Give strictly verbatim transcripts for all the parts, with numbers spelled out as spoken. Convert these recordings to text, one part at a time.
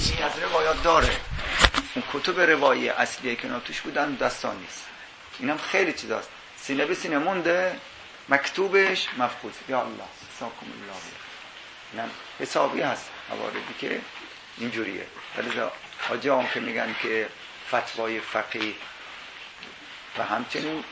این از روایات داره. اون کتب روایی اصلیه که توش بودن دستان نیست. اینم خیلی چیزاست. سینه به سینه مونده، مکتوبش مفقود. یا الله ساکم الله. اینم حسابی هست حواردی که اینجوریه. ولی حاجی هم که میگن که فتوای فقیه و همچنین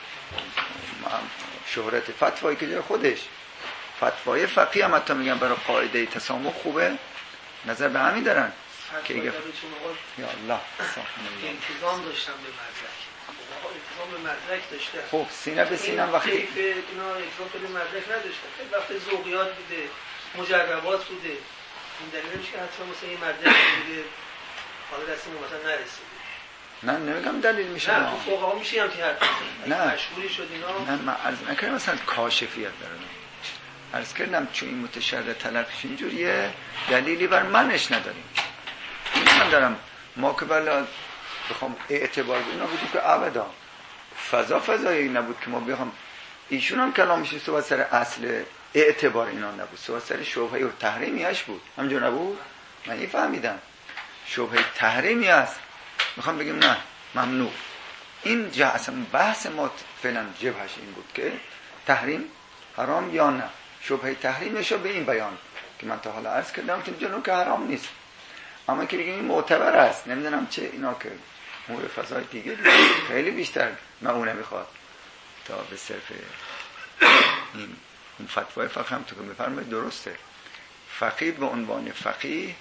شهرت فتوایی که جای خودش فتوای فقیه هم حتی میگن برای قاعده تسامح خوبه، نظر به همین دارن که اگه یا الله انتظام داشتم به مدرک، انتظام به مدرک داشته. خب سینه به سینه وقتی اینا انتظام به مدرک نداشتن، وقتی ذوقیات بوده، مجربات بوده، این دلیل نمیشه که حتما مثلا این مدرک بوده حالا دستمون مثلا نرسیده. نه نمیگم دلیل میشه، نه تو فقها میشه هم که حتما نه مشغولی شد اینا. نه من عرض نکردم مثلا کاشفیت داره، عرض کردم چون این متشرع تلقیش اینجوریه دلیلی بر منش نداریم. من دارم ما که بلا بخوام اعتبار اینا بودیم که ابدا فضا فضایی نبود که ما بخوام ایشون هم کلامش صحبت سر اصل اعتبار اینا نبود، صحبت سر شبهه و تحریمیش بود. همینجور نبود؟ من این فهمیدم شبهه تحریمی است، میخوام بگیم نه ممنوع. این جه اصلا بحث ما فعلا جبهش این بود که تحریم حرام یا نه، شبهه تحریمش رو به این بیان که من تا حالا عرض کردم که جنو که حرام نیست، اما که بگیم این معتبر است. نمیدونم چه اینا که امور فضای دیگه خیلی بیشتر معونه میخواد تا به صرف این اون فتوای فقه هم تو که بفرمایید درسته. فقیه به عنوان فقیه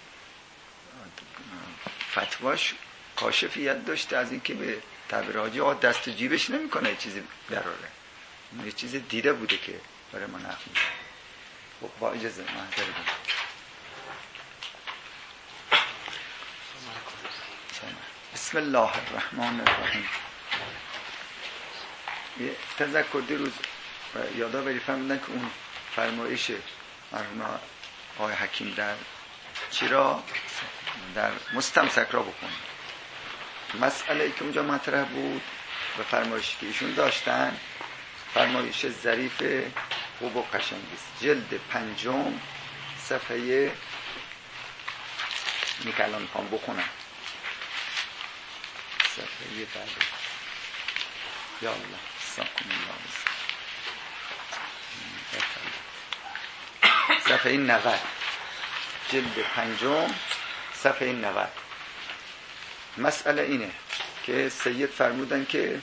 فتواش کاشفیت داشته از اینکه به تعبیر حاجی آقا دست و جیبش نمیکنه یه چیزی دراره، یه چیز دیده بوده که برای ما نقل میشه. خب با اجازه محضر بود. بسم الله الرحمن الرحیم. یه تذکر دیروز یادا بری فهمیدن که اون فرمایش مرحوم آقای حکیم در چرا در مستمسک را بکنیم، مسئله ای که اونجا مطرح بود و فرمایشی که ایشون داشتن فرمایش ظریف خوب و قشنگیست، جلد پنجم صفحه میکلان میخوام بخونم صفحه بعد. یا الله ساکن الله صفحه نود، جلد پنجم صفحه نود. مسئله اینه که سید فرمودن که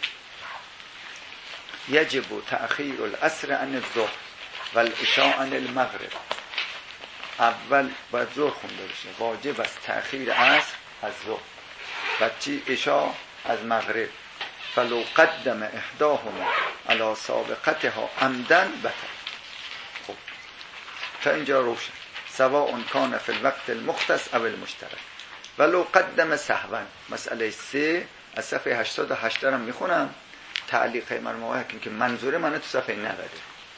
یجب تأخیر العصر عن الظهر و العشاء عن المغرب. اول باید ظهر خونده بشه، واجب است تأخیر عصر از ظهر و چی عشاء از مغرب. فلو قدم احداهما على سابقتها عمدا بطل. خب تا اینجا روشن. سواء کان فی الوقت المختص او المشترک ولو قدم سهوا. مسئله سه از صفحه هشتاد و هشت دارم میخونم، تعلیق مرمومه که منظور منه تو صفحه نود.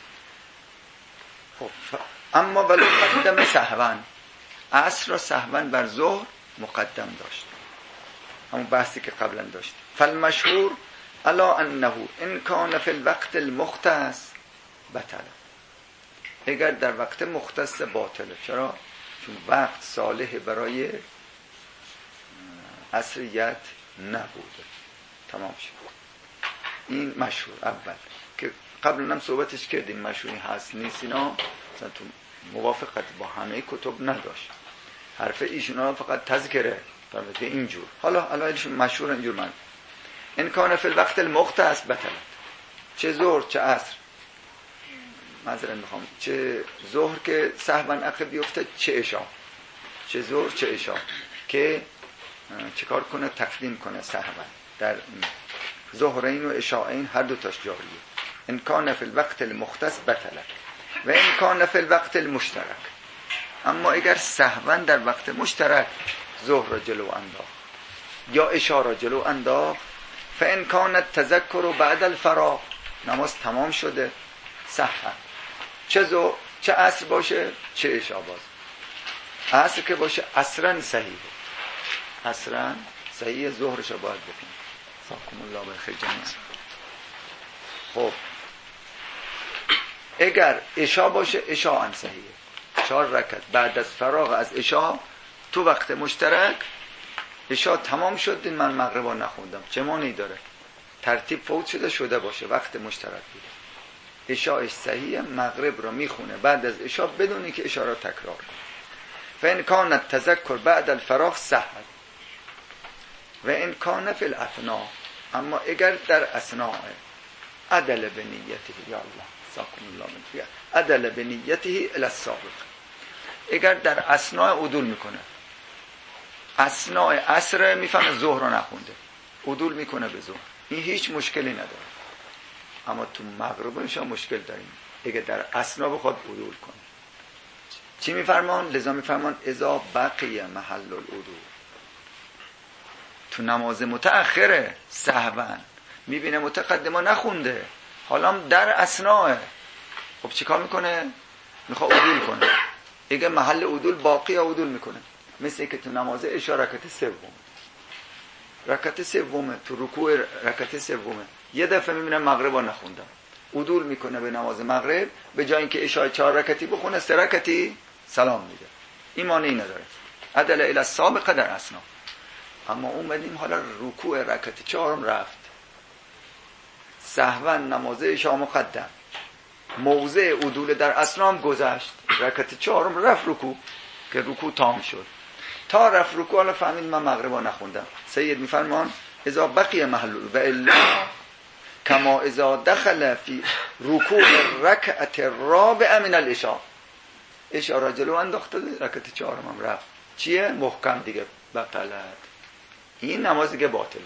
خب اما ولو قدم سهوا، عصر را سهوا بر ظهر مقدم داشت، همون بحثی که قبلا داشت. فالمشهور الا انه ان کان فی الوقت المختص بطل. اگر در وقت مختص باطله. چرا؟ چون وقت صالح برای عصریت نبوده. تمام شد. این مشهور اول که قبلا هم صحبتش کردیم مشهوری هست نیست اینا مثلا تو موافقت با همه کتب نداشت. حرف ایشون ها فقط تذکره به اینجور. حالا علایشون مشهور اینجور من ان کان فی الوقت المختص بطلت. چه ظهر چه عصر، معذرت میخوام، چه ظهر که سهوا عقب بیفته، چه عشاء، چه ظهر چه عشاء که چه کار کنه تقدیم کنه سهوا در ظهرین و عشاءین هر دو تاش جاریه. ان کان فی الوقت المختص بطلت و ان کان فی الوقت المشترک. اما اگر سهوا در وقت مشترک ظهر را جلو انداخت یا عشاء را جلو انداخت، فان کان التذکر بعد الفراغ، نماز تمام شده سهوا، چه ظهر چه عصر باشه چه عشاء باز. عصر که باشه عصرا صحیحه، عصرا صحیح، ظهرش رو باید بکنیم. ساکم الله بخیر جمعه. خب اگر عشاء باشه عشاء صحیحه، چهار رکعت بعد از فراغ از عشاء تو وقت مشترک عشاء تمام شد من مغرب رو نخوندم، چه مانعی داره؟ ترتیب فوت شده شده باشه، وقت مشترک بوده، عشاءش صحیحه، مغرب رو میخونه بعد از عشاء بدون اینکه عشاء رو تکرار کنه. فان کان التذکر بعد الفراغ صحت و ان کان فی الاثناء، اما اگر در اثناء عدل به نیته، یا الله ساکن الله من فیه، عدل به نیته الی السابق، اگر در اثناء عدول میکنه، اثناء عصر میفهمه ظهر رو نخونده، عدول میکنه به ظهر، این هیچ مشکلی نداره. اما تو مغربش مشکل داریم اگه در اثناء بخواد عدول کنه. چی میفرمان؟ لذا میفرمان اذا بقی محل العدول. تو نماز متأخره سهوا میبینه متقدما نخونده، حالا در اثناء، خب چیکار میکنه؟ میخواد عدول کنه. اگه محل عدول باقی عدول میکنه، مثل که تو نماز عشاء رکعت سوم، رکعت سومه تو رکوع رکعت سومه یه دفعه میبینه مغرب رو نخوندم، عدول میکنه به نماز مغرب، به جای اینکه عشاء چهار رکعتی بخونه سه رکعتی سلام میده، این معنی نداره، عدل الی السابق در اثناء. اما اومدیم حالا رکوع رکعت چهارم رفت، سهوا نماز عشاء مقدم، موضع عدول در اثناء گذشت، رکعت چهارم رفت رکوع که رکوع تام شد، تا رفت رکوع حالا فهمید من مغرب رو نخوندم. سید میفرمان اذا بقی محل و الا کما اذا دخل فی رکوع رکعت الرابع من العشاء، عشاء را جلو انداخته، رکعت چهارم هم رفت، چیه؟ محکم دیگه بطلت، این نماز دیگه باطله.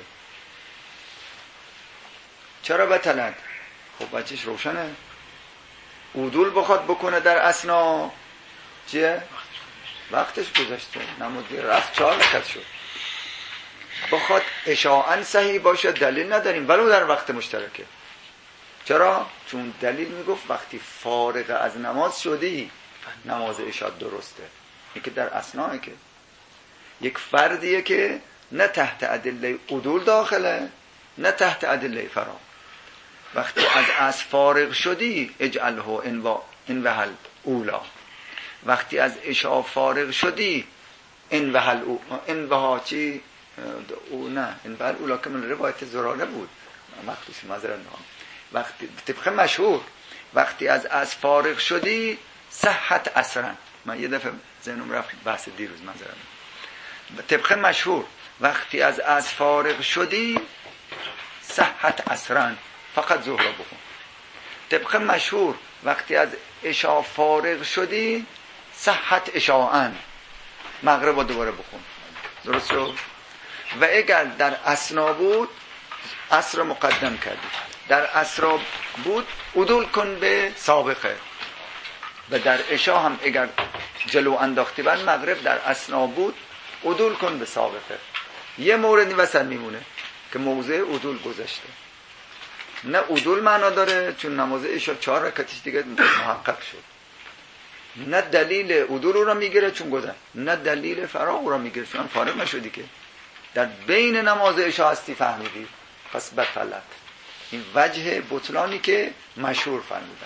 چرا بطلت؟ خب بچهش روشنه، عدول بخواد بکنه در اثناء چیه؟ وقتش گذشته، نماز دیگه رفت، چهار رکعت شد. بخواد اشاعاً صحیح باشه دلیل نداریم، ولو در وقت مشترکه. چرا؟ چون دلیل میگفت وقتی فارغ از نماز شدی نماز عشاء درسته. این که در اثناء که یک فردیه که نه تحت ادله عدول داخله نه تحت ادله فراغ. وقتی از از فارغ شدی اجعله ان وهل اولا، وقتی از عشاء فارغ شدی ان وهل ان وها چی او نه ان وهل اولا که من روایت زراره بود مخصوص معذرت میخوام، وقتی طبق مشهور وقتی از از فارغ شدی صحت اثرا، من یه دفعه ذهنم رفت بحث دیروز معذرت، طبق مشهور وقتی از از فارغ شدی صحت اثرا فقط ظهر بخون. طبق مشهور وقتی از عشاء فارغ شدی صحت عشاء مغرب رو دوباره بخون. درست شد؟ و اگر در اثنا بود عصر مقدم کردی، در عصر بود عدول کن به سابقه، و در عشاء هم اگر جلو انداختی بعد مغرب در اثنا بود عدول کن به سابقه. یه موردی وسط میمونه که موضع عدول گذشته، نه عدول معنا داره چون نماز عشاء چهار رکعتش دیگه محقق شد، نه دلیل عدول رو میگیره چون گذشت، نه دلیل فراغ رو میگیره چون فارغ نشدی، که در بین نماز عشاء هستی فهمیدی، پس بطلت. این وجه بطلانی که مشهور فرمودن.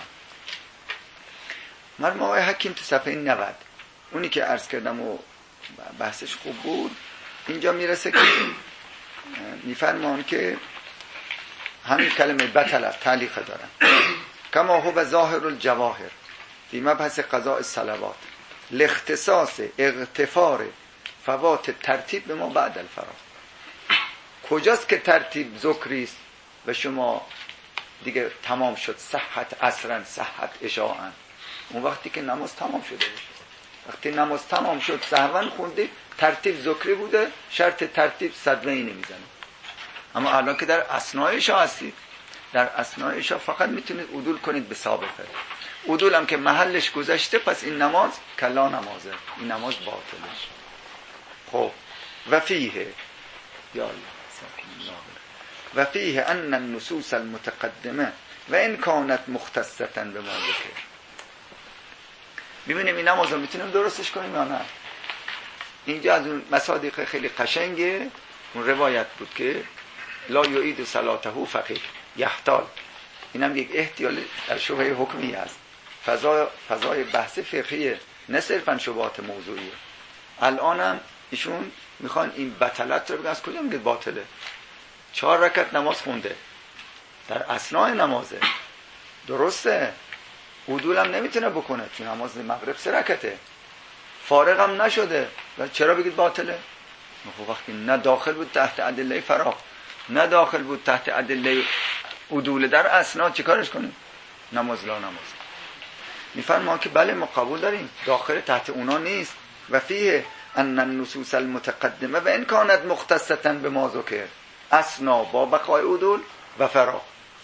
مرحوم آقای حکیم تو صفحه نود اونی که عرض کردم و بحثش خوب بود، اینجا میرسه که میفرمان که همین کلمه بطلت تعلیق دارن کما هو ظاهر الجواهر فی مبحث قضاء الصلوات لاختصاص اغتفار فوات ترتیب به ما بعد الفراغ. کجاست که ترتیب ذکری است و شما دیگه تمام شد صحت عصرا صحت عشاء، اون وقتی که نماز تمام شده بود، وقتی نماز تمام شد سهوا خوندی ترتیب ذکری بوده، شرط ترتیب صدمه ای نمیزنه. اما الان که در اثناء عشاء هستید، در اثناء عشاء فقط میتونید عدول کنید به سابقه. عدول هم که محلش گذشته پس این نماز کلا نمازه، این نماز باطله. خب و فیه یا الله و فیه ان النصوص المتقدمه و ان کانت مختصه به ما ذکر. ببینیم این نماز رو میتونیم درستش کنیم یا نه. اینجا از اون مصادیق خیلی قشنگه اون روایت بود که لا یعید صلاته فقیه یحتال، اینم یک احتیال در شبهه حکمی است، فضای فضای بحث فقهیه نه صرفا شبهات موضوعیه. الانم ایشون میخوان این بطلت رو بگن. از کجا میگه باطله؟ چهار رکعت نماز خونده در اثناء نمازه، درسته، عدول هم نمیتونه بکنه چون نماز مغرب سه رکعته، فارغ هم نشده، ولی چرا بگید باطله؟ وقتی نه داخل بود تحت ادله فراغ، نه داخل بود تحت ادله عدول در اثناء، چه کارش کنیم؟ نماز لا نماز. میفرما که بله ما قبول داریم داخل تحت اونا نیست. و فیه ان النصوص المتقدمه و ان کانت مختصه بما ذکر اثنا با بقای عدول و فراغ،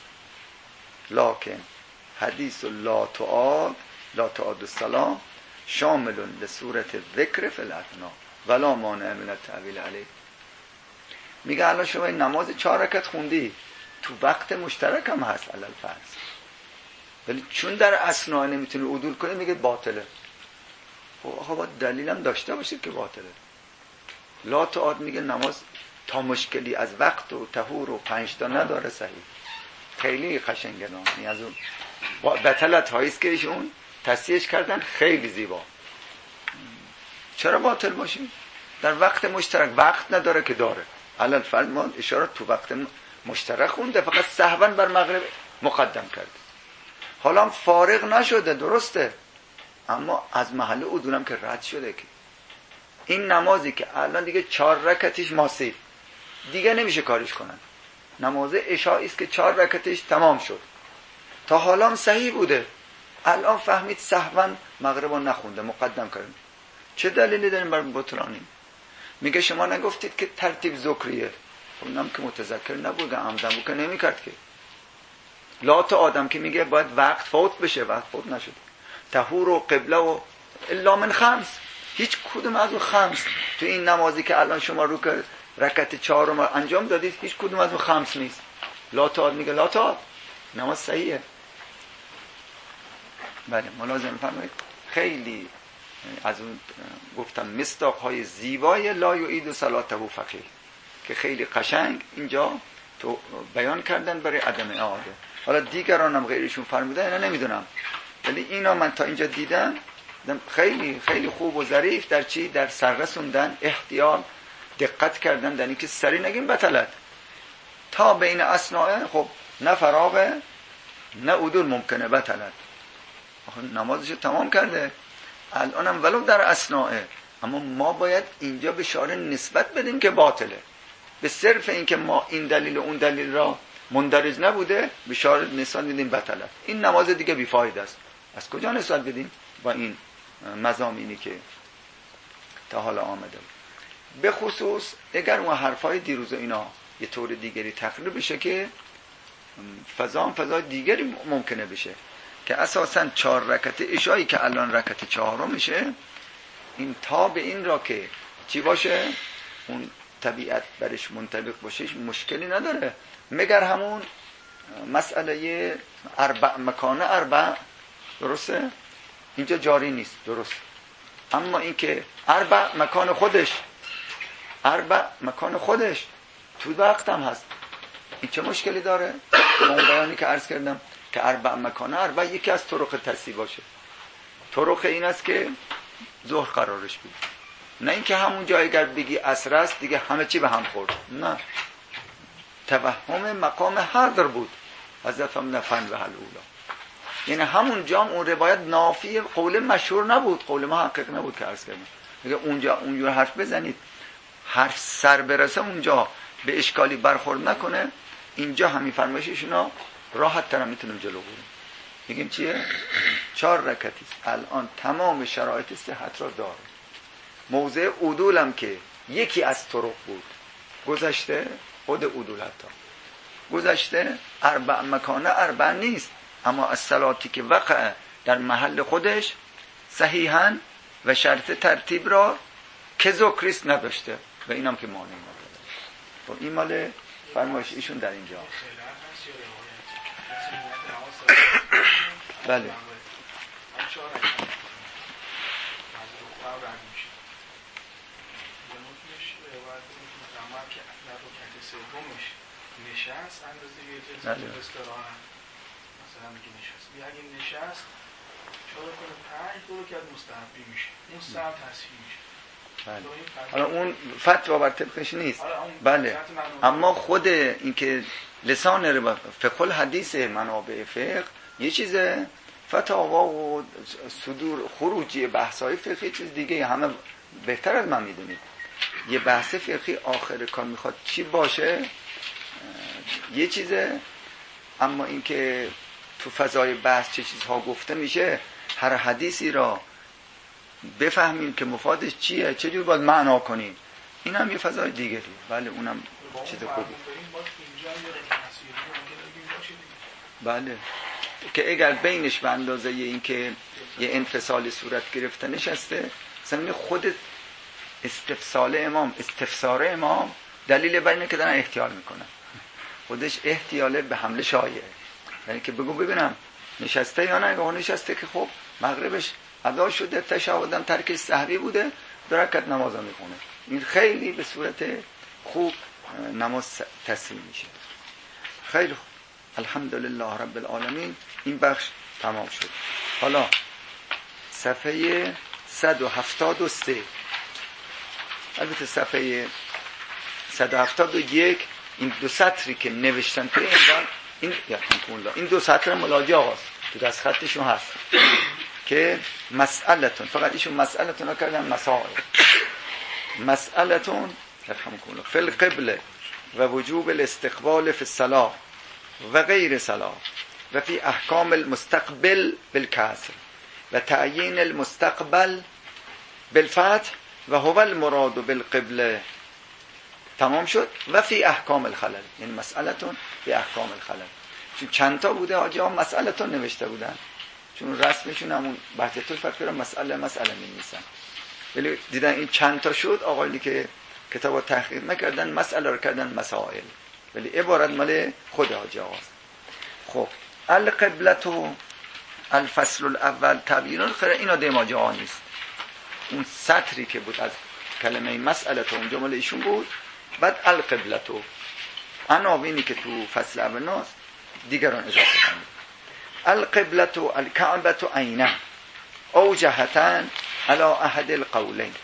لکن حدیث لا تعاد لا تعاد الصلاة شامل لصورت ذکر فی الاثنا ولا مانع من التأویل علیه. میگه الان شما این نماز چهار رکعت خوندی تو وقت مشترک هم هست علل فرض، ولی چون در اثنا نمیتونی عدول کنی میگه باطله. خب باید دلیلم داشته باشید که باطله. لا تعاد میگه نماز تا مشکلی از وقت و طهور و پنج تا نداره صحیح. خیلی قشنگه نامی از اون بطلت هاییست که ایشون تصحیحش کردن خیلی زیبا. چرا باطل باشیم؟ در وقت مشترک وقت نداره که داره. علل فرض ما اشاره تو وقت مشترک خونده، فقط سهوا بر مغرب مقدم کرده، حالا فارغ نشده، درسته، اما از محل عدولم که رد شده. که این نمازی که الان دیگه چهار رکعتش ماسید دیگه نمیشه کارش کنن، نماز عشایی است که چهار رکعتش تمام شد، تا حالا هم صحیح بوده، الان فهمید سهوا مغرب رو نخونده مقدم کردیم، چه دلیلی داریم بر بطلانی؟ میگه شما نگفتید که ترتیب ذکریه، خب اینم که متذکر نبوده، عمدن بود که نمیکرد که. لا تا آدم که میگه باید وقت فوت بشه، وقت فوت نشد. طهور و قبله و الا من خمس، هیچ کدوم از اون خمس تو این نمازی که الان شما رو که رکعت چهارم انجام دادید هیچ کدوم از اون خمس نیست. لا تا میگه لا تا نماز صحیحه. بله ملازم فرمایید. خیلی از اون گفتم مصداق های زیبای لا یعید صلاته فقیه که خیلی قشنگ اینجا تو بیان کردن برای عدم اعاده. حالا دیگران هم غیرشون فرمودن اینا نمیدونم، ولی اینا من تا اینجا دیدم خیلی خیلی خوب و ظریف در چی؟ در سررسوندن، احتیاط، دقت کردن در اینکه سری نگیم بطلت تا بین اثناء. خب نه فراغه نه عدول ممکنه بطلت، نمازشو تمام کرده الانم ولو در اثناء، اما ما باید اینجا به شارع نسبت بدیم که باطله. به صرف اینکه ما این دلیل و اون دلیل را مندرج نبوده به شارع نسبت بدیم بطلت، این نماز دیگه بیفایده است. از کجا نسبت بدیم؟ با این مضامینی که تا حالا آمده. به خصوص اگر اون حرفای دیروز اینا یه طور دیگری تقریر بشه که فضا فضای دیگری ممکنه بشه که اساساً چهار رکعت عشایی که الان رکعت چهارم میشه، این تا به این را که چی باشه اون طبیعت برش منطبق باشه مشکلی نداره، مگر همون مسئله اربع مکانه اربع، درسته؟ اینجا جاری نیست، درست، اما این که اربع مکان خودش اربع مکان خودش تو وقت هم هست، این چه مشکلی داره؟ اون بیانی که عرض کردم که اربع مکانه اربع یکی از طرق تصحیح باشه. طرق این است که ظهر قرارش بید، نه اینکه همون جای اگر بگی عصر است دیگه همه چی به هم خورد، نه، توهم مقام حضر بود حضرت هم نفن و حلولا، یعنی همون جام اون روایت نافی قول مشهور نبود، قول محقق نبود که عرض کردم. میگه اونجا اونجور حرف بزنید حرف سر برسه اونجا به اشکالی برخورد نکنه، اینجا همین فرمایششونا راحت تر میتونیم جلو بریم. میگیم چیه؟ چهار رکعتی الان تمام شرایط صحت را داره. موضع عدول هم که یکی از طرق بود گذشته، خود عدول حتی گذشته اربع مکانه اربع نیست، اما از صلاتی که وقع در محل خودش صحیحاً و شرط ترتیب را که ذکریست نداشته و اینم که مانع نداره. خب این مال فرمایش ایشون در اینجا. بله نشست اندازه یه جلسه استراحت مثلا میگه نشست، اگه نشست چهار کنه پنج دو رو که مستحبی میشه، اون سر تصحیح میشه. بله. حالا اون فتوا بر طبقش نیست، بله، اما خود اینکه لسان رو فقه الحدیث منابع فقه یه چیزه، فتاوا و صدور خروجی بحث‌های فقهی چیز دیگه. همه بهتر از من میدونید یه بحث فقهی آخر کار میخواد چی باشه یه چیزه، اما اینکه تو فضای بحث چه چیزها گفته میشه، هر حدیثی را بفهمیم که مفادش چیه، چه جور باید معنا کنیم، این هم یه فضای دیگه دید. بله اونم چیز خوبی. بله که اگر بینش به اندازه این که یه انفصال صورت گرفته نشسته، مثلا خود استفسال امام، استفسار امام دلیل بر اینه که دارن احتیال میکنن، خودش احتیاله به حمله شایعه، یعنی که بگو ببینم نشسته یا نه، اگه نشسته که خب مغربش ادا شده، تشهدم ترک سهوی بوده، دو رکعت نماز میخونه، این خیلی به صورت خوب نماز تسلیم میشه. خیلی خوب، الحمدلله رب العالمین. این بخش تمام شد. حالا صفحه صد و هفتاد و سه، البته صفحه صد و هفتاد و یک، این دو سطری که نوشتن توی عنوان، این این دو سطر ملاجه آقاست تو دست خطشون هست که مسئلتون، فقط ایشون مسئلتون رو کردن مسائل. مسئلتون رحمكم الله فی القبله و وجوب الاستقبال فی الصلاة و غیر صلاة و فی احکام المستقبل بالکسر و تعیین المستقبل بالفتح و هو المراد بالقبله. تمام شد. و فی احکام الخلل، یعنی مسئلتون فی احکام الخلل. چون چند تا بوده حاجی ها مسئلتون نوشته بودن، چون رسمشون همون بحثتون فکر مسئله مسئله می نیستن، ولی دیدن این چند تا شد، آقایی که کتابو تحقیق نکردن مسئله رو کردن مسائل، ولی عبارت مال خود حاجی آقاست. خب القبلة الفصل الاول تبیین الخیر، اینا دیما جا نیست. اون سطری که بود از کلمه مسئله تو اونجا مال ایشون بود. بعد القبلة عناوینی که تو فصل اول ناست دیگران اضافه کنید. القبلة الكعبة عینا او جهتا على احد القولین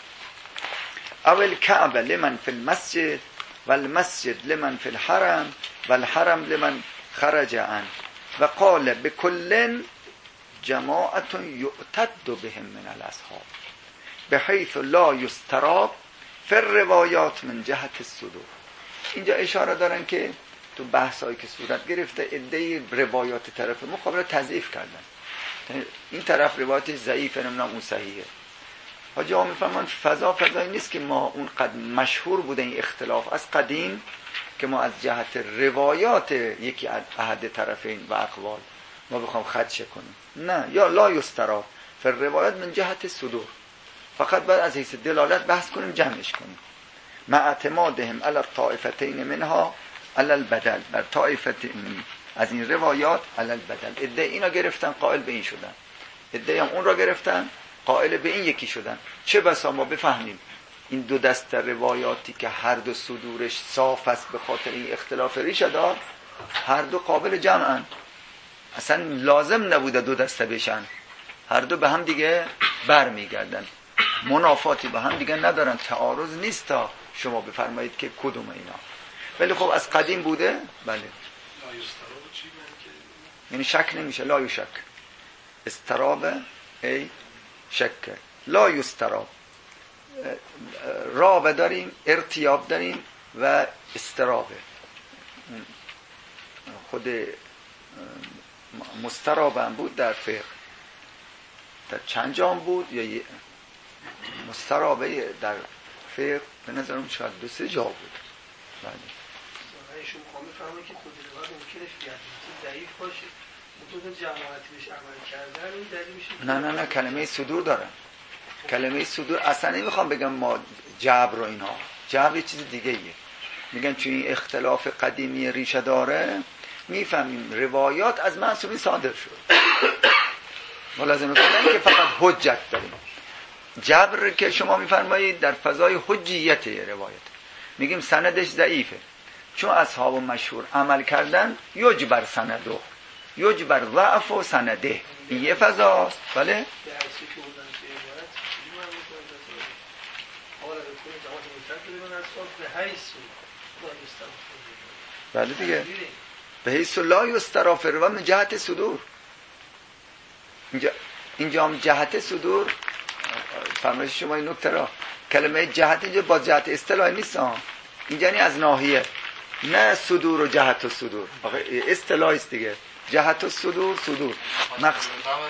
او الكعبة لمن في المسجد والمسجد لمن في الحرم والحرم لمن خرج عنه و قال بكل جماعة يؤتد بهم من الاصحاب بحيث لا يستراب فی الروایات من جهت الصدور. اینجا اشاره دارن که تو بحثایی که صورت گرفته عده‌ای روایات طرف مقابل تضعیف کردن، این طرف روایتش ضعیفه، نمیدونم اون صحیحه. حاجی ها میفهمن فضا فضایی نیست که ما اون قد مشهور بوده این اختلاف از قدیم که ما از جهت روایات یکی احد طرفین و اقوال ما بخوام خدشه کنیم. نه، یا لا یستراب فی الروایات من جهت صدور، فقط باید از حیث دلالت بحث کنیم، جمعش کنیم. مع اعتمادهم علی الطائفتین منها علی البدل، بر طائفتین از این روایات علی البدل. عده اینا گرفتن قائل به این شدن، عده هم اون را گرفتن قائل به این یکی شدن. چه بسا ما بفهمیم این دو دسته روایاتی که هر دو صدورش صاف است به خاطر این اختلاف ریشه دار، هر دو قابل جمعن، اصلا لازم نبوده دو دسته بشن، هر دو به هم دیگه بر میگردن، منافاتی با هم دیگه ندارن، تعارض نیست تا شما بفرمایید که کدوم اینا. ولی خب از قدیم بوده. بله یعنی شک نمیشه، لا یشک، استراب ای شک، لا یستراب، راب داریم، ارتیاب داریم و استرابه. خود مستراب هم بود در فقه، در چند جام بود یا مسترابه در فقه به نظرم شاید دو سه جا بود. بله ایشون میخوام بفهمه که خود روایت ممکنه فیات ضعیف باشه، مطلب جماعتی بهش عمل کردن این دلیل میشه. نه نه نه کلمه صدور دارن، کلمه صدور اصلا نمیخوام بگم ما جبر و اینا، جبر یه چیز دیگه ایه. میگن چون این اختلاف قدیمی ریشه داره میفهمیم روایات از معصومین صادر شد، ملازمه کنن که فقط حجت داریم. جبر که شما میفرمایید در فضای حجیت روایت، میگیم سندش ضعیفه چون اصحاب مشهور عمل کردن، یجبر سندو یجبر ضعف و سنده، این یه فضاست. بله بله دیگه به حیث لا یسترافر و من جهت صدور. اینجا اینجا هم جهت صدور فرمایش شما این نکته را کلمه جهت اینجا با جهت اصطلاحی نیست ها. اینجا یعنی از ناحیه، نه صدور و جهت و صدور اصطلاحی است دیگه. جهت و صدور صدور مقصود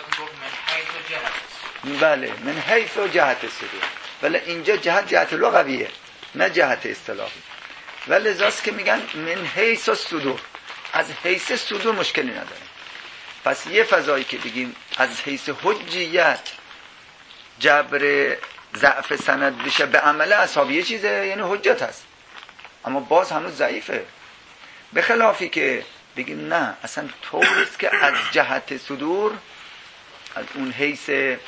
بله من حیث و جهت صدور، ولی اینجا جهت جهت لغویه نه جهت اصطلاحی. ولی لذاست که میگن من حیث و صدور، از حیث صدور مشکلی نداره. پس یه فضایی که بگیم از حیث حجیت جبر ضعف سند بشه به عمل اصحابی یه چیزه، یعنی حجت هست، اما باز هنوز ضعیفه. به خلافی که بگیم نه اصلا طوریست که از جهت صدور، از اون حیث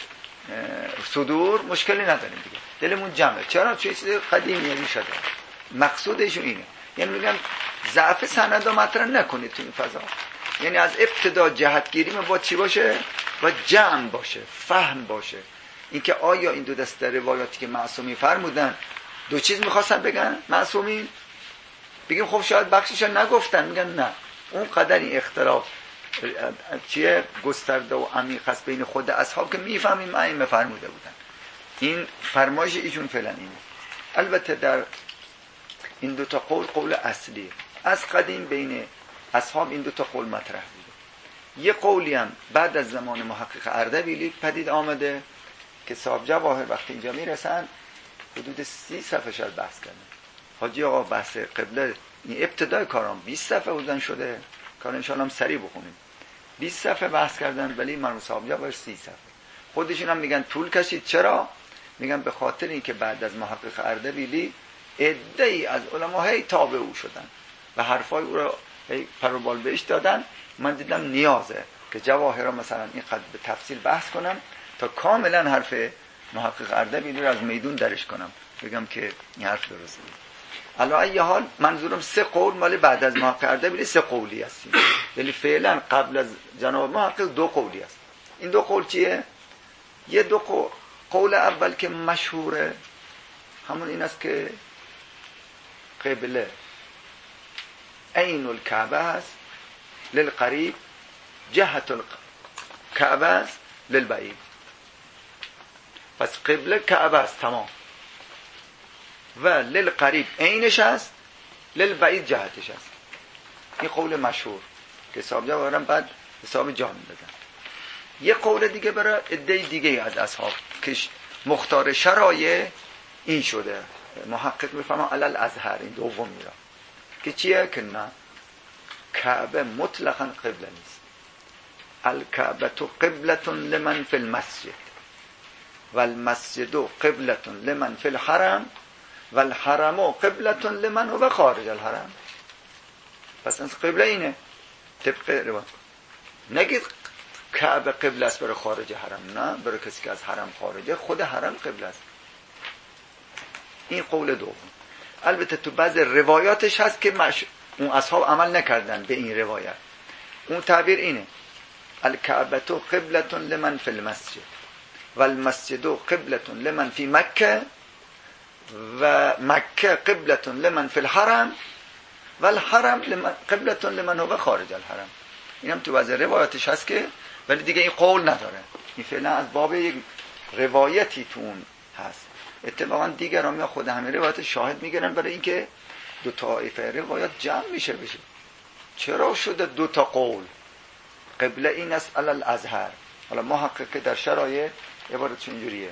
صدور مشکلی نداریم دیگه، دلمون جمعه. چرا؟ چه چیز قدیمی شده. مقصودشون اینه، یعنی میگن ضعف سند رو مطرح نکنید تو این فضا. یعنی از ابتدا جهتگیری ما با چی باشه؟ با جمع باشه، فهم باشه. اینکه آیا این دو دسته روایاتی که معصومی فرمودن دو چیز میخواستن بگن معصومی؟ بگیم خب شاید بخششون نگفتن، میگن نه اون قدر این اختلاف چیه گسترده و عمیق است بین خود اصحاب که میفهمیم ائمه فرموده بودن. این فرمایش ایشون فعلا اینه. البته در این دو تا قول قول اصلی از قدیم بین اصحاب این دو تا قول مطرح بوده. یه قولی هم بعد از زمان محقق اردبیلی پدید آمده که صاحب جواهر وقتی اینجا میرسن حدود سی صفحه شاید بحث کردن. حاجی آقا بحث قبله این ابتدای کارام بیست صفحه بودن شده، کار انشاءالله هم سریع بخونیم. بیست صفحه بحث کردن ولی مرحوم صاحب جواهر سی صفحه. خودشون هم میگن طول کشید. چرا؟ میگن به خاطر اینکه بعد از محقق اردبیلی عده‌ای از علما هی تابع او شدن و حرفای او رو پروبال بهش دادن. من دیدم نیازه که جواهر مثلا اینقدر به تفصیل بحث کنم تا کاملا حرف محقق اردبیلی رو از میدون درش کنم، بگم که این حرف درسته. علی ای حال منظورم سه قول مال بعد از محقق اردبیلی سه قولی هستیم، ولی فعلا قبل از جناب محقق دو قولی هست. این دو قول چیه؟ یه دو قول, قول اول که مشهوره همون این است که قبله عین الکعبه است للقریب، جهت الکعبه است للبعید. پس قبله کعبه است تمام و للقریب عینش است، للبعید جهتش است. این قول مشهور که صاحب جواهرم بعد حساب جا می‌دادن. یه قول دیگه برای عده دیگه از اصحاب که مختار شرایع این شده، محقق میفهمه علل ازهر این دومی را که چیه؟ که نه کعبه مطلقاً قبله نیست. الکعبه قبلة لمن فی المسجد و المسجد قبلة لمن فی الحرم و الحرم قبلة لمن هو خارج الحرم. پس از قبله اینه طبق روایت. نگید کعبه قبله است برای خارج حرم، نه، برای کسی که از حرم خارجه خود حرم قبله است. این قول دوم. البته تو بعض روایاتش هست که مش... اون اصحاب عمل نکردن به این روایت. اون تعبیر اینه الکعبه قبلة لمن فی المسجد و المسجد قبلة لمن فی مکه و مکه قبلة لمن فی الحرم و الحرم لمن قبلة لمن هو خارج الحرم. این هم تو بعض روایاتش هست که ولی دیگه این قول نداره. این فعلا از باب یک روایتی تو اون هست. اتفاقا دیگران یا خود همه روایت شاهد میگیرن برای اینکه دو طایفه روایات جمع میشه بشه. چرا شده دو تا قول؟ قبله این است علل ازهر. حالا محقق که در شرایع عبارت اینجوریه.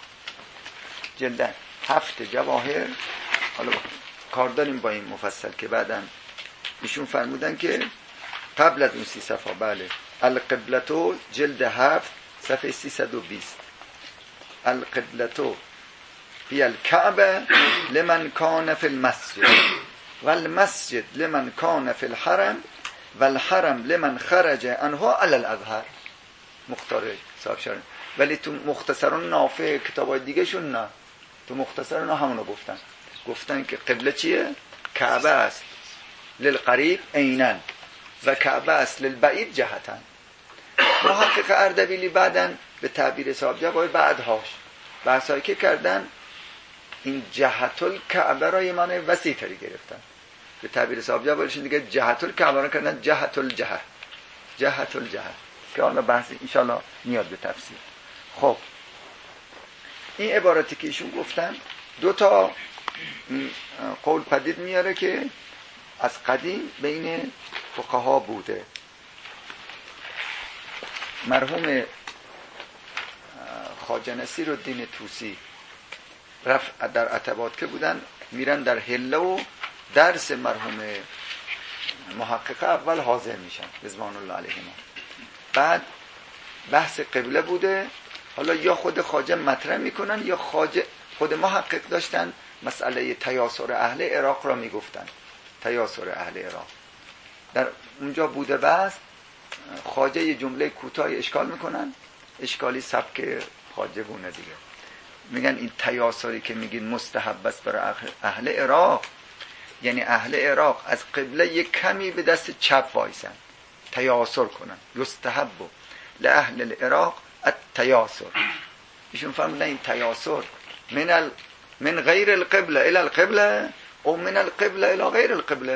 جلد هفت جواهر، حالا کار داریم با این مفصل که بعداً ایشون فرمودن که قبل از اون سی صفحه بله القبلتو جلد هفت صفحه سیصد و بیست القبلتو فی الکعبه لمن کان فی المسجد و المسجد لمن کان فی الحرم و الحرم لمن خرج عنه علی الازهر. مختار صاحب شرح. ولی تو مختصران نافع کتابای دیگه شون نه، تو مختصران همونو گفتن گفتن که قبله چیه؟ کعبه است للقریب عیناً و کعبه است للبعید جهتاً. محقق اردبیلی بعدن به تعبیر صاحب جواهر بعدهاش بحثایی که کردن این جهت الکعبه را یه معنی وسیع تری گرفتن. به تعبیر صاحب جوابشون دیگه جهت الکعبه را کردن جهت الجهت جهت الجهت که حالا بحث انشالله میاد به تفسیر. خب این عبارتی که ایشون گفتن دو تا قول پدید میاره که از قدیم بین فقها بوده. مرحوم خواجه نصیرالدین طوسی رفع در عتبات که بودن میرن در حله و درس مرحوم محقق اول حاضر میشن رضوان الله علیهما. بعد بحث قبله بوده، حالا یا خود خواجه مطرح میکنن یا خواجه خود محقق داشتن مسئله تیاسر اهل عراق را میگفتن. تیاسر اهل عراق در اونجا بوده. بس خواجه یه جمله کوتاه اشکال میکنن، اشکالی سبک خواجه بونه دیگه. میگن این تیاسری که میگین مستحب است برای اهل عراق، یعنی اهل عراق از قبله یک کمی به دست چپ وایسن، تیاسر کنن. یستحب لأهل العراق التیاسر. ایشون فرمودن این تیاسر من ال... من غیر القبله الى القبله او من القبله الى غیر القبله.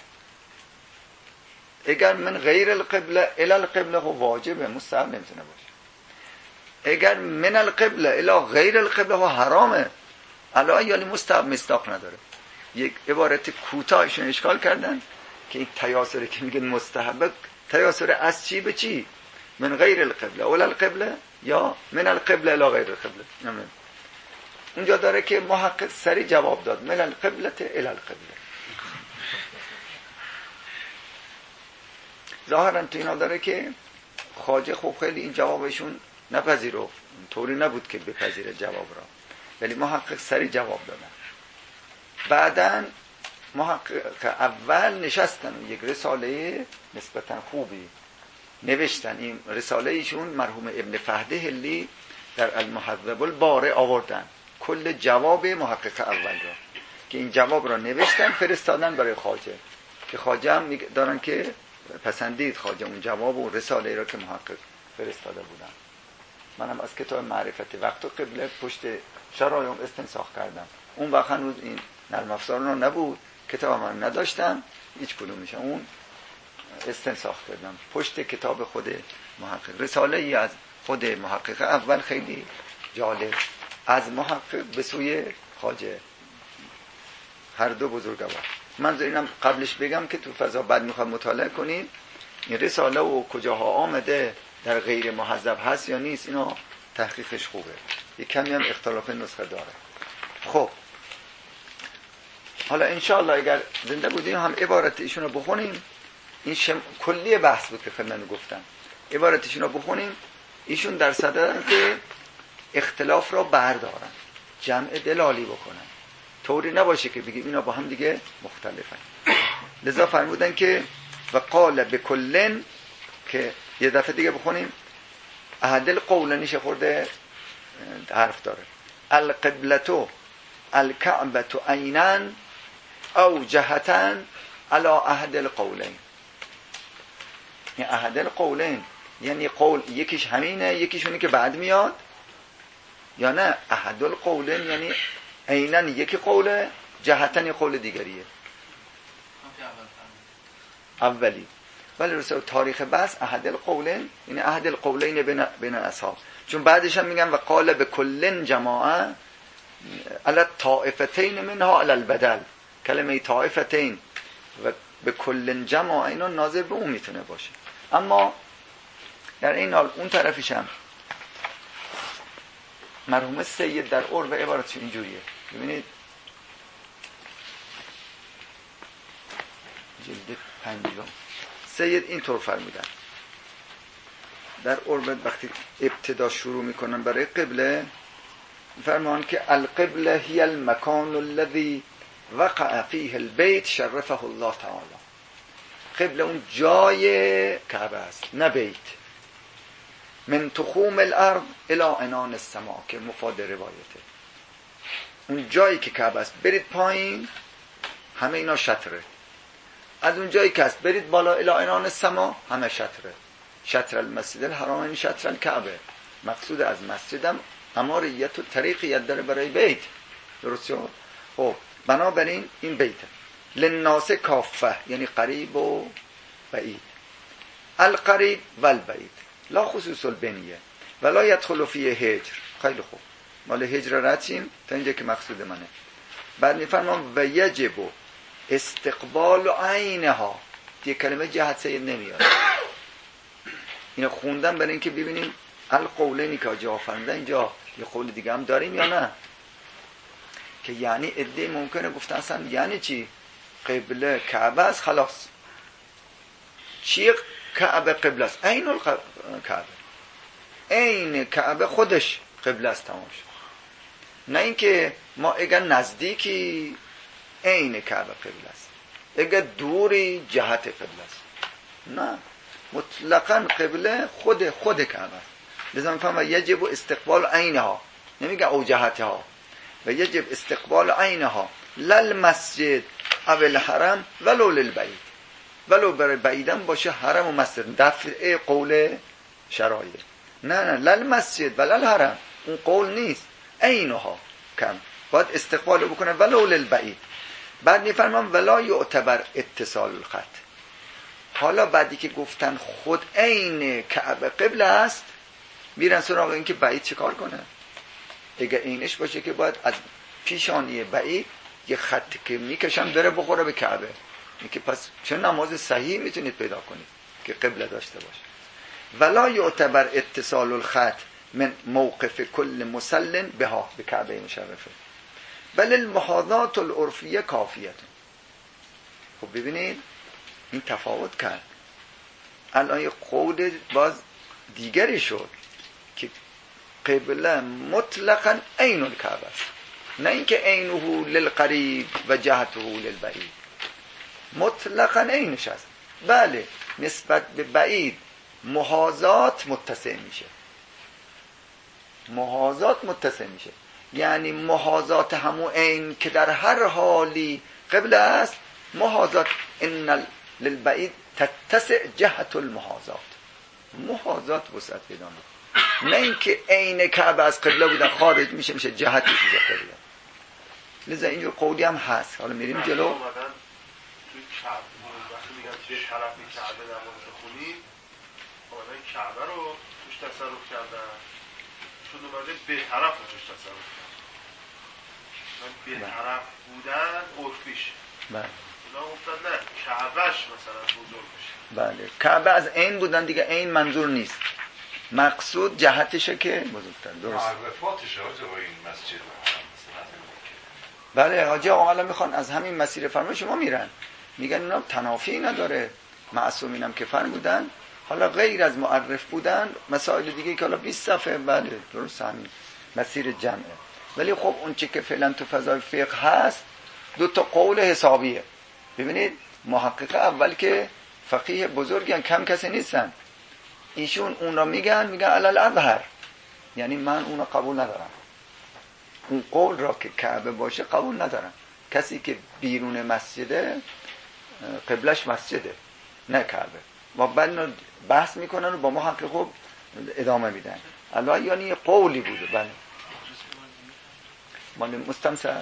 اگر من غیر القبله الى القبله هو واجبه، مستحب نمیتونه باشه. اگر من القبله الى غیر القبله هو حرامه. الان یعنی مستحب مصداق نداره. یک عبارت کوتاهشون اشکال کردن که این تیاسری که میگن مستحب، تیاسر از چی به چی؟ من غیر القبله اول القبله یا من القبله الى غیر القبله. نمیدونم. اونجا داره که محقق سری جواب داد من القبله الى القبله. ظاهرا تو اینا داره که خواجه خوب خیلی این جوابشون نپذیرفت، طوری نبود که بپذیره جواب را، ولی محقق سری جواب دادن. بعداً محقق اول نشستن یک رساله نسبتاً خوبی نوشتن. این رساله ایشون مرحوم ابن فهد حلی در المهذب البارع آوردن کل جواب محقق اول را، که این جواب را نوشتن فرستادن برای خواجه، که خواجه هم دارن که پسندید خواجه اون جواب و رساله را که محقق فرستاده بودن. منم از کتاب معرفت وقت و قبله پشت شرایم استنساخ کردم. اون وقت هنوز این نرم افزار رو نبود، کتاب من نداشتم هیچ کدوم میشه، اون استنساخ کردم پشت کتاب خود محقق. رساله ای از خود محقق اول خیلی جالب، از محقق به سوی خواجه، هر دو بزرگوار. من اینم قبلش بگم که تو فضا بعد میخواد مطالعه کنید این رساله و کجاها آمده، در غیر محذب هست یا نیست، اینا تحقیقش خوبه. یک کمی هم اختلاف نسخه داره. خب حالا انشاءالله اگر زنده بودیم هم عبارت ایشون رو بخونیم. این شم... کلی بحث بود که خدمتتون گفتم. عبارت ایشون رو بخونیم. ایشون در صدرن که اختلاف را بردارن، جمع دلالی بکنن، طوری نباشه که بگیم اینا با هم دیگه مختلفن. لذا فرمودن که و قال بکلن، که یه دفعه دیگه بخونیم. احدل قولنیش خورده حرف داره. القبلتو الکعبتو عینن او جهتن علی احد القولین. یعنی احد القولین یعنی قول یکیش همینه یکیشونی که بعد میاد، یا نه احد القولین یعنی عینن یکی قوله، جهتن قول دیگریه اولی. ولی رسول تاریخ بس احد القولین یعنی احد القولین بین بین اصحاب، چون بعدش هم میگن و قال به کلن جماعه علی طائفتین منها علی البدل. کلمه طائفتین و به کلن جماعه اینا ناظر به اون میتونه باشه. اما در این حال اون طرفش هم مرحوم سید در عرب عبارتش اینجوریه. ببینید جلد پنجم سید اینطور فرمودن در عرب وقتی ابتدا شروع میکنن برای قبله، فرمان که القبله هی المکان الذی وقع فیه البیت شرفه الله تعالی. قبله اون جای کعبه است نه بیت. من تخوم الارض الى عنان السما که مفاد روایته. اون جایی که کعبه است برید پایین همه اینا شطره، از اون جایی که است برید بالا الی عنان السما همه شطره. شطر المسجد الحرام یعنی شطر الکعبه. مقصود از مسجدم اماریت و طریقیت داره برای بیت. درست شد؟ خب بنابراین این بیته للناس کافه یعنی قریب و بعید، القریب و البعید لا خصوص البنیه ولا یدخل فیه هجر. خیلی خوب، مال هجر رچیم تا اینجا که مقصود منه. بعد میفرمان و یجب استقبال عینها، دیگه کلمه جهت سید نمیاد. اینو خوندم برای اینکه ببینیم القولینی که جا فرمودن اینجا یه قول دیگه هم داریم یا نه، که یعنی عده ممکنه گفتن اصلا یعنی چی قبله کعبه است خلاص. چی کعبه قبله است؟ عین الکعبه، عین کعبه خودش قبله است، تمام شد. نه اینکه ما اگر نزدیکی عین کعبه قبله است، اگر دوری جهت قبله است. نه، مطلقاً قبله خود خود کعبه است. لذا میفهم و یجب استقبال عینها، نمیگه او جهتها، و یجب استقبال عینها لل مسجد او الحرم ولو للبعید، ولو برای بعیدم باشه حرم و مسجد، دفع قول شرایع. نه نه لل مسجد ولل حرم، اون قول نیست، عینها کم باید استقبال بکنه ولو للبعید. بعد میفرمان ولا یعتبر اتصال الخط. حالا بعدی که گفتن خود عین کعبه قبله است، میرن سراغ این که بعید چه کار کنه. اگه اینش باشه که باید از پیشانی بعید یه خط که میکشن بره بخوره به کعبه، این که پس چه نماز صحیح میتونید پیدا کنید که قبله داشته باشه. ولا یعتبر اتصال الخط من موقف کل مسلم بها به کعبه مشرفه بل المحاذات العرفیه کافیه. خب ببینید این تفاوت کرد. الان یه قول باز دیگری شد که قبله مطلقاً عین الکعبه است، نه اینکه عینه للقریب و جهته للبعید، مطلقاً عینش است. بله نسبت به بعید محاذات متسع میشه، محاذات متسع میشه، یعنی محاذات همون عین که در هر حالی قبله است، محاذات ان للبعید تتسع جهت المحاذات، محاذات وسعت پیدا میکنه. نه اینکه عین کعبه از قبله بودن خارج میشه میشه جهتی چیز قبله. لذا اینجور قولی هم هست. حالا میریم جلو. توی کعبه وقتی میگن توی طرف کعبه نماز بخونی، اومدن کعبه رو توش تصرف کردن، چون اومده به طرف توش تصرف کردن. به طرف بودن عرفیش. بله. اونا گفتن نه کعبهش مثلا بزرگ بشه. بله. کعبه از عین بودن دیگه، عین منظور نیست. مقصود جهتشه که بزرگتر. درست. معرفاتش آجا با این مسجد بله حاجی آقا حالا میخوان از همین مسیر فرمای شما میرن، میگن اینا تنافی نداره، معصومینم که فرمودن، حالا غیر از معرف بودن مسائل دیگه که حالا بیست صفحه. بله درست همین مسیر جمعه. ولی خب اون چی که فعلا تو فضای فقه هست دو تا قول حسابیه. ببینید محقق اول که فقیه بزرگن، کم کسی نیستن، ایشون اون را میگن میگن علل اظهر، یعنی من اون را قبول ندارم، اون قول را که کعبه باشه قبول ندارم. کسی که بیرون مسجده قبلش مسجده نه کعبه. ما بعد بحث میکنن و با ما حق خوب ادامه میدن. الان یعنی قولی بوده. بله مال مستمسک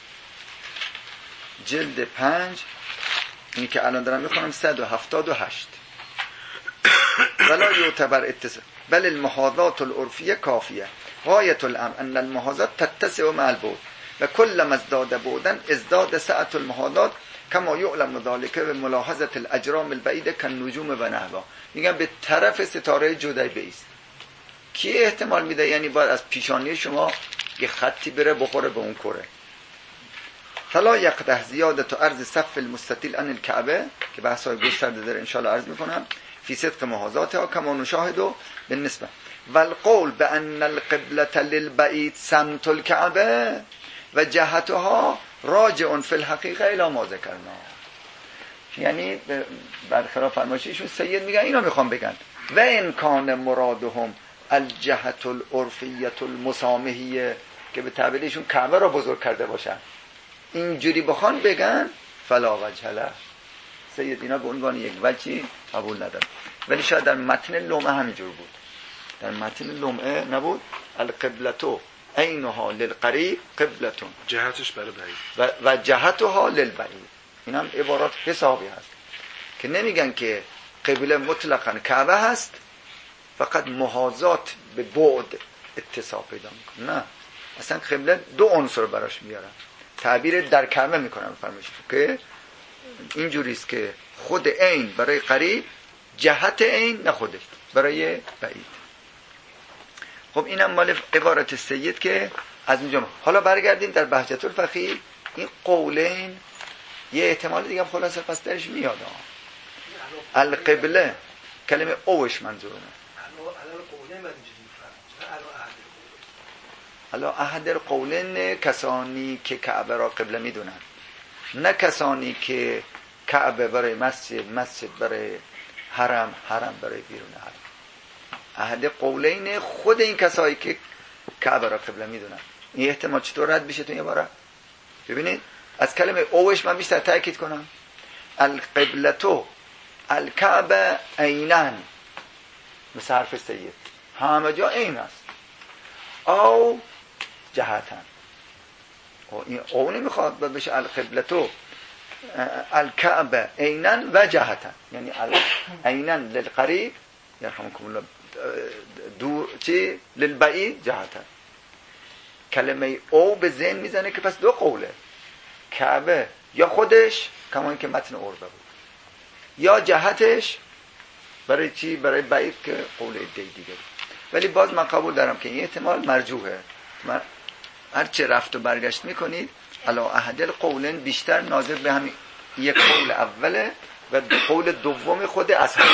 جلد پنج، این که الان دارم میخونم صد و هفتاد و هشت. ولا یعتبر اتصال بل المحاذات العرفیه کافیه غایت الامر ان المحاذات تتسع مع البعد و کلما ازداد بعدا ازداد سعة المحاذات کما یعلم ذلك به ملاحظه الاجرام البعیده کالنجوم و نحوها. میگن به طرف ستاره جدای بیست. کی احتمال میده؟ یعنی باید از پیشانی شما یه خطی بره بخوره به اون کره. فلا یقدح زیادت و عرض صف المستطیل عن الکعبه که بحثای گسترده داره ان شاء الله عرض میکنم فی صدق محاذاتها کما نشاهد بالنسبه والقول بان القبلة للبعید سمت الكعبه و جهتها راجع فی الحقیقه الی ما ذکرنا. یعنی برخلاف فرمایششون سید میگن اینا میخوام بگن و ان کان مرادهم الجهت العرفیه المسامحیه که به تعبیرشون کعبه را بزرگ کرده باشن، اینجوری بخوان بگن فلا وجه له. سید اینا به عنوان یک وجهی قبول ندارن. ولی شاید در متن لمعه همینجور بود. در متن لمعه نبود القبلتو عینها للقریب قبلتون جهتش برای بعید و, و جهتها للبعید. این هم عبارات حسابی هست که نمیگن که قبله مطلقاً کعبه هست فقط محاذات به بعد اتصاب پیدا میکنه، نه، اصلا قبله دو عنصر براش میارن، تعبیر در کعبه میکنن فرمایش که اینجوریست که خود عین برای قریب، جهت عین نه خودش برای بعید. خب اینم مال عبارت سید که از اینجا. حالا برگردیم در بهجت الفقیه. این قولین یه احتمال دیگه خلاصه پس درش میاد. القبله کلمه اوش منظورمه. الا احد القولین کسانی که کعبه را قبله میدونن، نه کسانی که کعبه برای مسجد، مسجد برای حرم، حرم برای بیرون حرم. احد قولین خود این کسایی که کعبه را قبله میدونن. این احتمال چطور رد بشه تو این عبارت؟ ببینید از کلمه اوش من بیشتر تاکید کنم. القبلتو الکعبه عینن، مثل حرف سید همه جا عین است، او جهتن. این او نمیخواد بشه القبلتو الکعبه عینن و جهتن، یعنی عینن للقریب یرحمکم الله دور چی للبعید جهتن. کلمه او به ذهن میزنه که پس دو قوله، کعبه یا خودش کمان که متن عربه بود، یا جهتش برای چی؟ برای بعید که قول ادعی دیگه بود. ولی باز من قبول دارم که این احتمال مرجوحه. من هر چه رفت و برگشت میکنید علا احد القولین بیشتر ناظر به همین یک قول اوله و قول دوم خود اصحاب،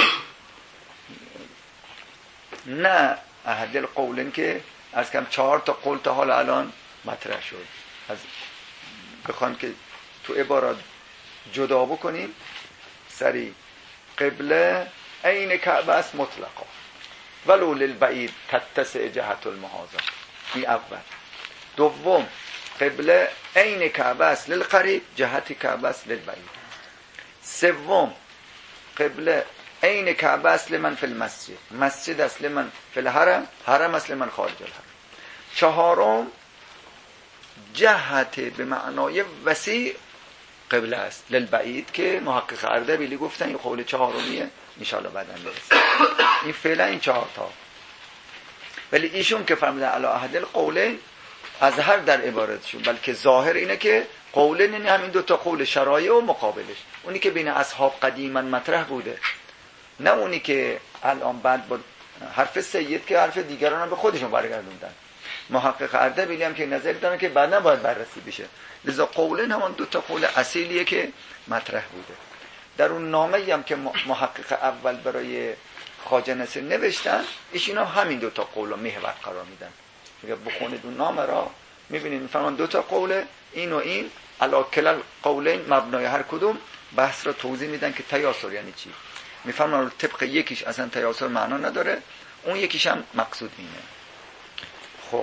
نه احد القولین که از کم چهار تا قول تا حال الان مطرح شد. از بخوان که تو عبارات جدا بکنیم سری قبله عین کعبه است مطلقا ولو للبعید تتسع جهت المحاذا. این اول. دوم قبله عین کعبه است للقریب، جهت کعبه است للبعید. سوم قبله عین کعبه است لمن فی المسجد، مسجد است لمن فی الحرم، حرم است لمن خارج الحرم. چهارم جهت به معنای وسیع قبله است للبعید که محقق اردبیلی گفتن این قول چهارمیه، ان شاء الله بعداً برسیم. این فعلا این چهار تا. ولی ایشون که فرمودن علی احد القولین از هر در عبارتشون، بلکه ظاهر اینه که قولین یعنی همین دو تا قول شرایع و مقابلش، اونی که بین اصحاب قدیما مطرح بوده، نه اونی که الان بعد با حرف سید که حرف دیگران هم به خودشون برگردوندن. محقق اردبیلی هم که نظر دارن که بعدا باید بررسی بشه. لذا قولین همان دو تا قول اصیلیه که مطرح بوده. در اون نامه‌ای هم که محقق اول برای خواجه نصیر نوشتن، ایشینا همین دو تا قول رو محور قرار میدن. میگه بخونید اون نامه را میبینید میفرمان دو تا قوله، این و این علی کلا قولین مبنای هر کدوم بحث را توضیح میدن که تیاسر یعنی چی. میفرمان طبق یکیش اصلا تیاسر معنا نداره، اون یکیش هم مقصود اینه. خب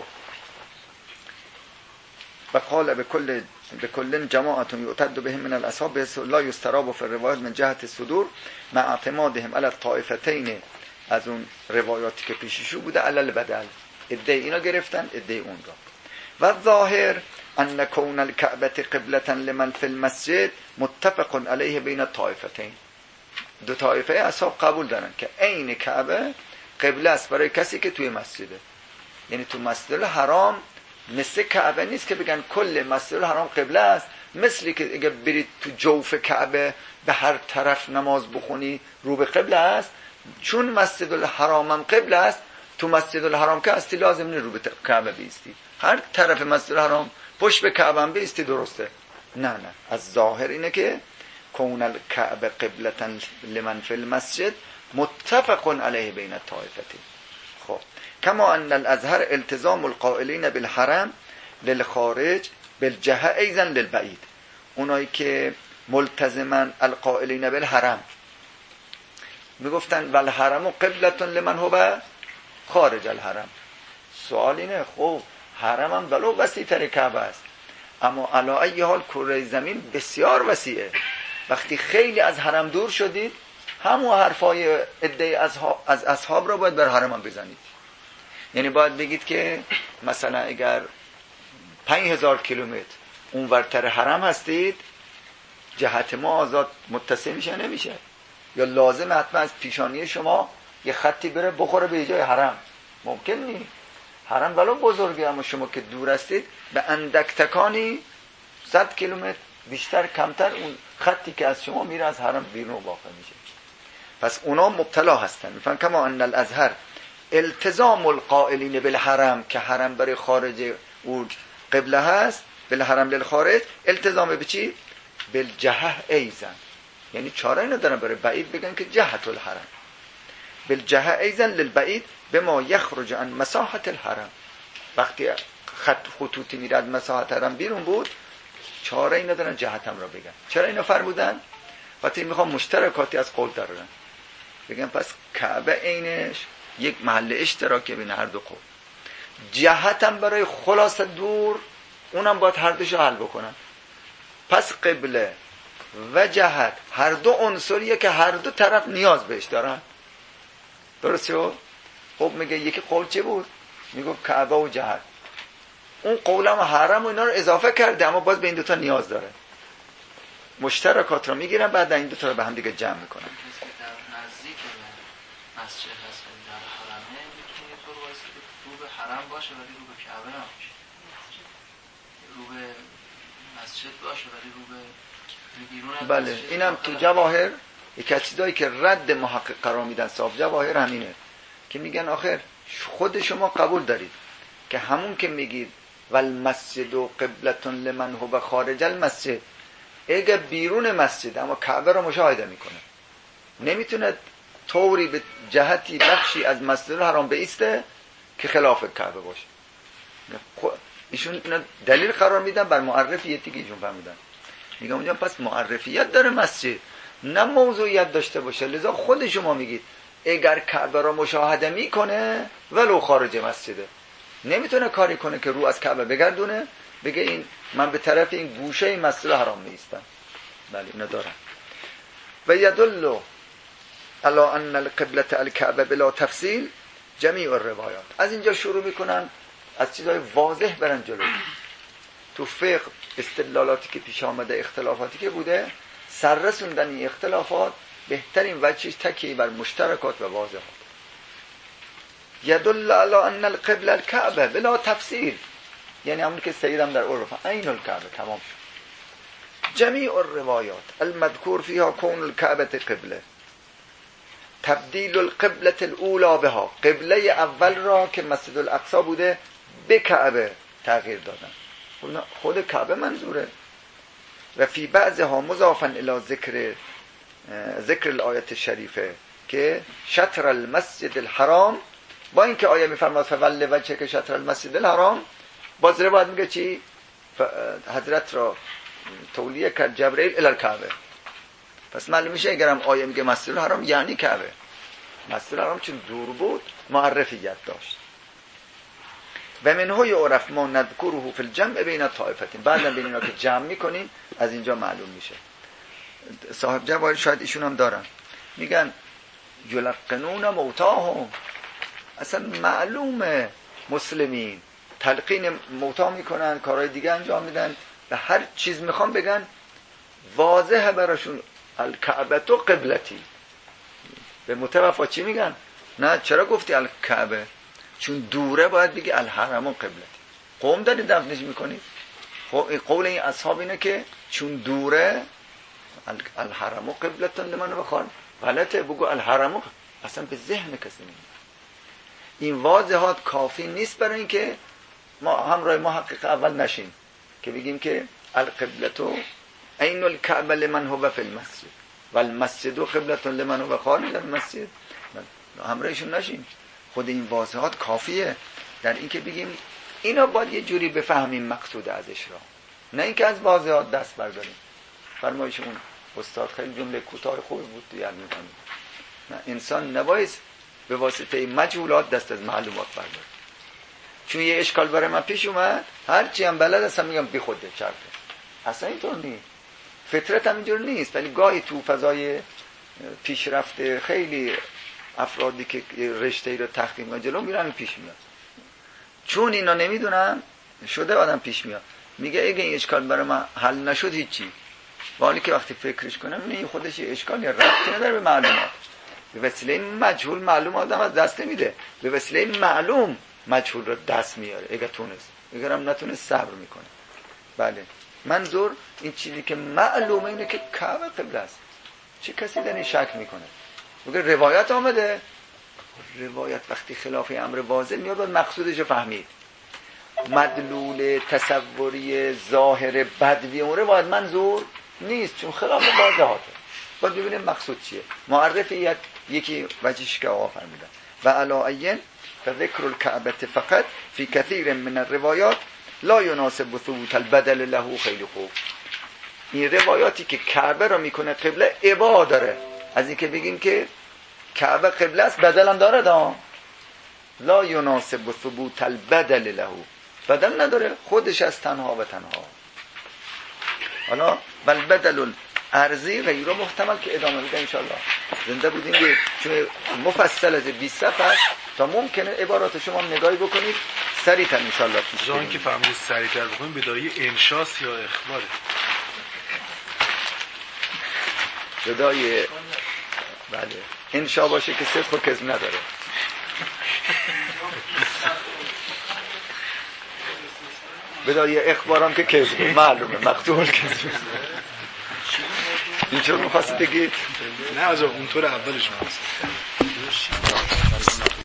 و قال به کل به کل جماعت یعتد بهم من الاصحاب لا یستراب فی الروایات من جهت الصدور مع اعتمادهم علی الطائفتین، از اون روایاتی که پیششو بوده علی البدل، ادعای اینا گرفتن ادعای اون را. و ظاهر ان کون الکعبه قبلة لمن فی المسجد متفق علیه بین الطائفتین. دو طایفه اصحاب قبول دارن که عین کعبه قبله است برای کسی که توی مسجده. یعنی تو مسجد الحرام مثل کعبه نیست که بگن کل مسجد الحرام قبله است، مثلی که اگه برید تو جوف کعبه به هر طرف نماز بخونی رو به قبله است. چون مسجد الحرام هم قبله است، تو مسجد الحرام که هستی لازم نیست رو به کعبه بیستی، هر طرف مسجد الحرام پشت به کعبه هم بیستی درسته. نه نه، از ظاهر اینه که کون الکعبه قبلة لمن فی المسجد متفق علیه بین الطائفتین. خب کما ان الازهر التزام القائلین بالحرم للخارج بالجهه ایضا للبعید. اونایی که ملتزمن القائلین بالحرم میگفتن والحرم قبلة لمن هو خارج الحرم. سوال اینه خب حرم هم ولو وسیع تر کعبه است، اما علی ای حال کره زمین بسیار وسیعه. وقتی خیلی از حرم دور شدید همون حرفای ادعای از اصحاب را باید بر حرم هم بزنید. یعنی باید بگید که مثلا اگر پنج هزار کیلومتر اونورتر حرم هستید جهت ما آزاد متصل میشه نمیشه، یا لازم حتما از پیشانی شما یه خطی بره بخوره به جای حرم؟ ممکن نیست. حرم ولو بزرگه اما شما که دور هستید به اندک تکانی صد کیلومتر بیشتر کمتر اون خطی که از شما میره از حرم بیرون واقع میشه. پس اونا مبتلا هستن. میفهمن کما ان الازهر التزام القائلین بالحرم، که حرم برای خارج او قبله هست، بالحرم للخارج، التزام به چی؟ بالجهه ایزن، یعنی چاره ندارن برای بعید بگن که جهت الحرم، بالجهه ایزن للبعید بما یخرج عن مساحت الحرم. وقتی خط خطوطی میره از مساحت حرم بیرون بود چاره ای ندارن جهتم را بگن. چرا اینو فرمودن؟ وقتی میخوام مشترکاتی از قول درارن بگن پس کعبه عینش یک محل اشتراکی بین هر دو قول، جهتم برای خلاص دور اونم باید هر دوشو حل بکنن. پس قبله و جهت هر دو عنصریه که هر دو طرف نیاز بهش دارن. درست شد؟ خب میگه یکی قول چه بود؟ میگه کعبه و جهت. اون قولم و حرم و اینا رو اضافه کرده اما باز به این دوتا نیاز داره. مشترکات رو میگیرن بعد این دوتا رو به هم دیگه جمع میکنن. نزدیک مسجد هست در حرمه میتونه یه طور واسه رو به حرم باشه ولی رو به کعبه نباشه، رو به مسجد باشه ولی رو به بیرون از بله مسجد. اینم تو جواهر یک از چیزایی که رد محقق قرار میدن صاحب جواهر همینه که میگن آخر خود شما قبول دارید که همون که میگید والمسجد و قبلة لمن هو خارج المسجد، اگه بیرون مسجد اما کعبه رو مشاهده میکنه نمیتونه طوری به جهتی بخشی از مسجد الحرام بایسته که خلاف کعبه باشه. ایشون اینا دلیل قرار میدن بر معرفیتی که ایشون فهمیدن. میگم اونجا پس معرفیت داره مسجد، نه موضوعیت داشته باشه. لذا خود شما میگید اگر کعبه رو مشاهده میکنه ولو خارج مسجده، نمیتونه کاری کنه که رو از کعبه بگردونه بگه این من به طرف این گوشه مسجد الحرام میستم. بله اینا دارن. و یدل علی ان القبلة الکعبه بلا تفصیل جمیع الروایات. از اینجا شروع میکنن از چیزهای واضح برن جلو. تو فقه استدلالاتی که پیش آمده، اختلافاتی که بوده، سررسوندن این اختلافات بهترین وجهش تکیه بر مشترکات و واضحات. یدل علی ان القبلة الکعبه بلا تفصیل، یعنی همون که سیدم در عرف عین الکعبه تمام شد. جمیع الروایات المذکور فیها کون الکعبه قبله، تبدیل القبلة الاولی بها، قبله اول را که مسجد الاقصی بوده به کعبه تغییر دادن. خود کعبه منظوره. و فی بعضها مضافا الی ذکر ذکر الآیت شریفه که شطر المسجد الحرام، با اینکه آیه میفرماد فول وجهک که شطر المسجد الحرام، باز روایت میگه چی؟ حضرت را تولیه کرد جبرئیل الی الکعبه. پس معلوم میشه اگرم آیه میگه مسجد الحرام یعنی کعبه. مسجد الحرام چون دور بود معرفیت داشت. و منه یعرف ما نذکره فی الجمع بین الطائفتین، بعدا بین اینا که جمع میکنیم از اینجا معلوم میشه. صاحب جواهر شاید ایشون هم دارن، میگن یلقنون موتاهم، اصلا معلومه مسلمین تلقین موتا میکنن، کارهای دیگه انجام میدن و هر چیز میخوان بگن واضحه براشون الکعبه تو قبلتی. به متوفا چی میگن؟ نه چرا گفتی الکعبه؟ چون دوره باید بگی الحرم و قبلتی. قوم داری دفنش میکنی؟ قول این اصحاب اینه که چون دوره الحرم و قبلتون لمن بخوان، غلطه بگو الحرم و اصلا به ذهن کسی نمیاد. این واضحات کافی نیست برای اینکه ما همراه محقق اول نشیم که بگیم که القبلتو عین الکعبه لمن هو فی المسجد والمسجد قبلة لمن هو خارج المسجد، همراهشون نشیم. خود این واضحات کافیه در اینکه بگیم اینا باید یه جوری بفهمیم مقصود ازش را، نه اینکه از واضحات دست برداریم. فرمایش اون استاد خیلی جمله کوتاه خوبی بود تو یاد می‌کنم. نه انسان نباید به واسطه مجهولات دست از معلومات برداره. چون یه اشکال برای من پیش اومد هر چی هم بلد هستم میگم بی خوده چرته. اصلا اینطور نیست. فطرت هم اینجور نیست، ولی گاهی تو فضای پیشرفته خیلی افرادی که رشته‌ای رو تحقیق جلو میرن پیش میاد. چون اینا نمیدونن شده آدم پیش میاد میگه اگه این اشکال برای من حل نشد هیچی، ولی که وقتی فکرش کنم نه خودش اشکال یا ربطی نداره به معلومات. به وسیله مجهول معلوم آدم از دست نمیده، به وسیله معلوم مجهول رو دست میاره اگه تونست، اگرم نتونست صبر میکنه. بله منظور این چیزی که معلومه اینه که کعبه قبله است. چه کسی در این شک میکنه؟ بگه روایت آمده، روایت وقتی خلاف امر واضح میاد باید مقصودش رو فهمید. مدلول تصوری ظاهر بدوی اون روایت منظور نیست چون خلاف واضحاته. باید ببینیم مقصود چیه. معرف یک یکی وجهش که آقا فرمودن و علاین فذکر الکعبه فقط فی کثیر من الروایات لا یناسب ثبوت البدل له. خیلی خوب، این روایاتی که کعبه رو میکنه قبله ابا داره از این که بگیم که کعبه قبله است، بدل هم داره دا لا یناسب ثبوت البدل له، بدل نداره، خودش از تنها و تنها. حالا بل بدل ارزی غیر محتمل که ادامه میده انشالله. زنده بودیم که چون مفصل از بیست صفحه است تا ممکنه عبارات شما نگاهی بکنید سریعا انشالله پیش بریم. که فهمید سریعتر بکنیم بدایی انشاست یا اخباره؟ بدایی بله انشا باشه که صدق و کذب نداره. بدایی اخبارم که کذبه معلومه مقتول کذبه. این چون میخواستی بگید؟ نه از اونطور اولش میخواست